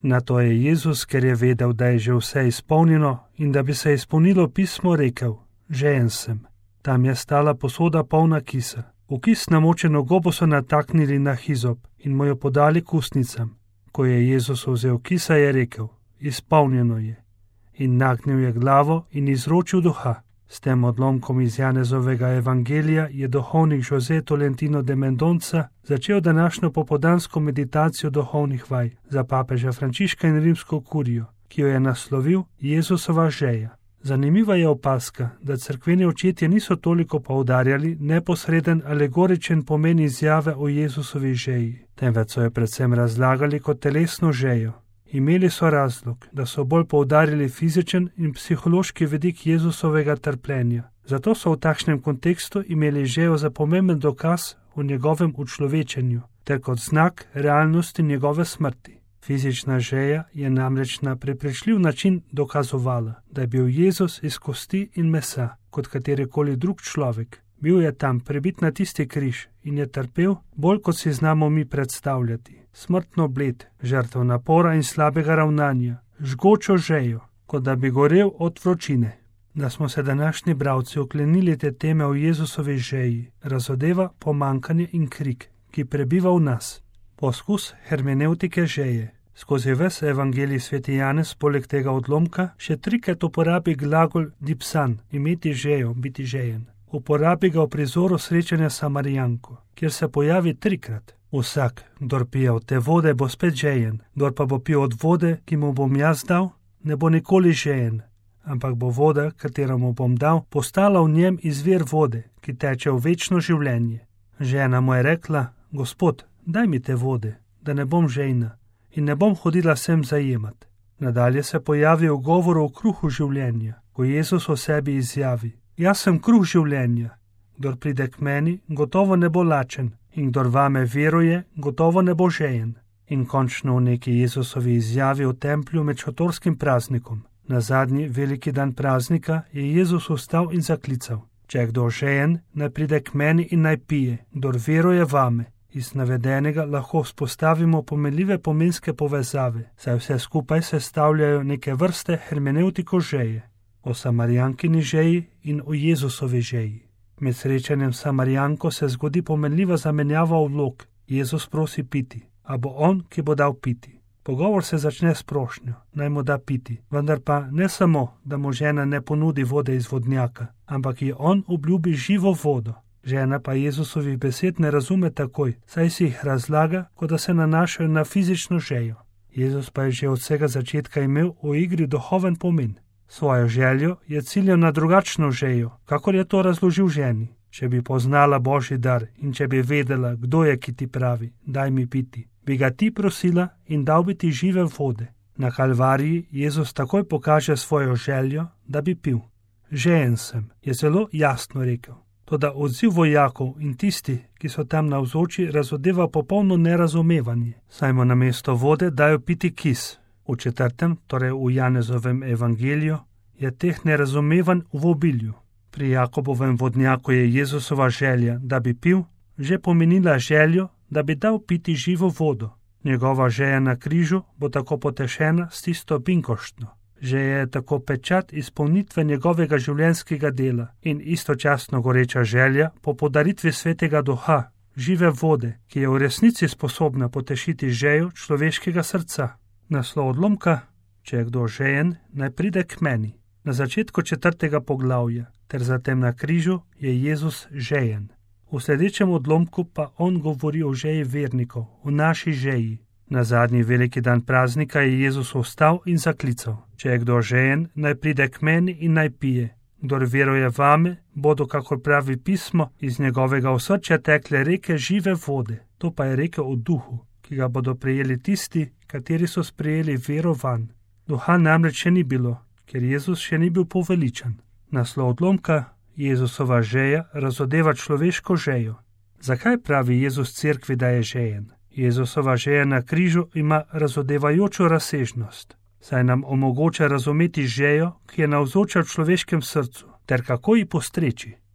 Na to je Jezus, ker je vedel, da je že vse izpolnjeno in da bi se izpolnilo pismo, rekel: Žejen sem. Tam je stala posoda polna kisa. V kis namočeno gobo so nataknili na hizop in mu jo podali k ustnicam. Ko je Jezus vzel kisa, je rekel: Izpolnjeno je. In nagnil je glavo in izročil duha. S tem odlomkom iz Janezovega evangelija je duhovnik José Tolentino de Mendonca začel današnjo popoldansko meditacijo duhovnih vaj za papeža Frančiška in rimsko kurijo, ki jo je naslovil Jezusova želja. Zanimiva je opazka, da cerkveni očetje niso toliko poudarjali neposreden alegoričen pomen izjave o Jezusovi želji, temveč so jo predvsem razlagali kot telesno željo. Imeli so razlog, da so bolj poudarili fizičen in psihološki vidik Jezusovega trpljenja. Zato so v takšnem kontekstu imeli željo za pomemben dokaz o njegovem učlovečenju, ter kot znak realnosti njegove smrti. Fizična želja je namreč na prepričljiv način dokazovala, da je bil Jezus iz kosti in mesa, kot katerikoli drug človek. Bil je tam prebit na tisti križ in je trpel bolj, kot si znamo mi predstavljati. Smrtno bled, žrtev napora in slabega ravnanja, žgočo željo, kot da bi gorel od vročine. Da smo se današnji bralci oklenili te teme o Jezusovi želji, razodeva pomankanje in krik, ki prebiva v nas. Poskus hermenevtike želje. Skozi ves evangelij sveti Janez poleg tega odlomka še trikrat uporabi glagol dipsan, imeti željo, biti žejen. Uporabi ga v prizoru srečanja s Samarijanko, kjer se pojavi trikrat. Vsak, kdor pije od te vode, bo spet žejen, kdor pa bo pil od vode, ki mu bom jaz dal, ne bo nikoli žejen, ampak bo voda, katero mu bom dal, postala v njem izvir vode, ki teče v večno življenje. Žena mu je rekla: Gospod, daj mi te vode, da ne bom žejna in ne bom hodila sem zajemat. Nadalje se pojavi v govoru o kruhu življenja, ko Jezus o sebi izjavi: Jaz sem kruh življenja. Kdor pride k meni, gotovo ne bo lačen, in kdor vame veruje, gotovo ne bo žejen. In končno v neki Jezusovi izjavi v templju med šotorskim praznikom. Na zadnji veliki dan praznika je Jezus vstal in zaklical: Če je kdo žejen, naj pride k meni in naj pije, kdor veruje vame. Iz navedenega lahko vzpostavimo pomenljive pomenske povezave, saj vse skupaj sestavljajo neke vrste hermenevtiko želje. O Samarijankini želji in o Jezusovi želji. Med srečanjem s Samarijanko se zgodi pomenljiva zamenjava vlog. Jezus prosi piti, a bo on, ki bo dal piti. Pogovor se začne s prošnjo, naj mu da piti, vendar pa ne samo, da mu žena ne ponudi vode iz vodnjaka, ampak ji on obljubi živo vodo. Žena pa Jezusovih besed ne razume takoj, saj si jih razlaga, kot da se nanašajo na fizično željo. Jezus pa je že od vsega začetka imel v igri duhoven pomen. Svojo željo je ciljal na drugačno željo, kakor je to razložil ženi. Če bi poznala Božji dar in če bi vedela, kdo je, ki ti pravi: Daj mi piti, bi ga ti prosila in dal bi ti žive vode. Na Kalvariji Jezus takoj pokaže svojo željo, da bi pil. Žejen sem, je zelo jasno rekel. Toda odziv vojakov in tisti, ki so tam navzoči, razodeva popolno nerazumevanje, saj mu namesto vode dajo piti kis. V 4., torej v Janezovem evangeliju, je teh nerazumevanj v obilju. Pri Jakobovem vodnjaku je Jezusova želja, da bi pil, že pomenila željo, da bi dal piti živo vodo. Njegova želja na križu bo tako potešena s tisto binkoštno. Želja je tako pečat izpolnitve njegovega življenjskega dela in istočasno goreča želja po podaritvi svetega duha, žive vode, ki je v resnici sposobna potešiti željo človeškega srca. Naslov odlomka: Če je kdo žejen, naj pride k meni. Na začetku 4. poglavja ter zatem na križu je Jezus žejen. V sledečem odlomku pa on govori o želji vernikov, o naši želji. Na zadnji veliki dan praznika je Jezus vstal in zaklical: Če je kdo žejen, naj pride k meni in naj pije. Kdor veruje vame, bodo, kakor pravi pismo, iz njegovega osrčja tekle reke žive vode. To pa je reke o duhu, ki ga bodo prejeli tisti, kateri so sprejeli vero vanj. Duha namreč še ni bilo, ker Jezus še ni bil poveličan. Naslov odlomka: Jezusova želja razodeva človeško željo. Zakaj pravi Jezus cerkvi, da je žejen? Jezusova želja na križu ima razodevajočo razsežnost, saj nam omogoča razumeti željo, ki je navzoča v človeškem srcu, ter kako ji postreči.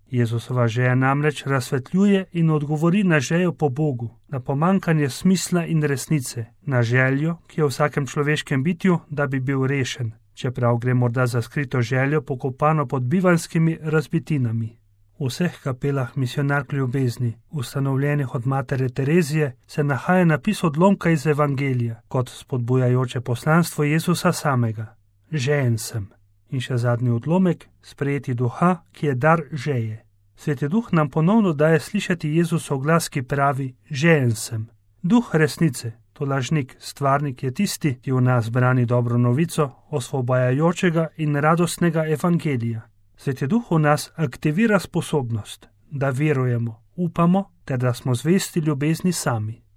Jezusova želja namreč razsvetljuje in odgovori na željo po Bogu, na pomankanje smisla in resnice, na željo, ki je v vsakem človeškem bitju, da bi bil rešen, čeprav gre morda za skrito željo pokopano pod bivanskimi razbitinami. V vseh kapelah misijonark ljubezni, ustanovljenih od matere Terezije, se nahaja napis odlomka iz Evangelija, kot spodbujajoče poslanstvo Jezusa samega. Žejen sem. In še zadnji odlomek, sprejeti duha, ki je dar žeje. Sveti duh nam ponovno daje slišati Jezusov glas, ki pravi: žejen sem. Duh resnice, to lažnik, stvarnik je tisti, ki v nas brani dobro novico osvobajajočega in radostnega evangelija. Sveti duh v nas aktivira sposobnost, da verujemo, upamo, ter da smo zvesti ljubezni sami.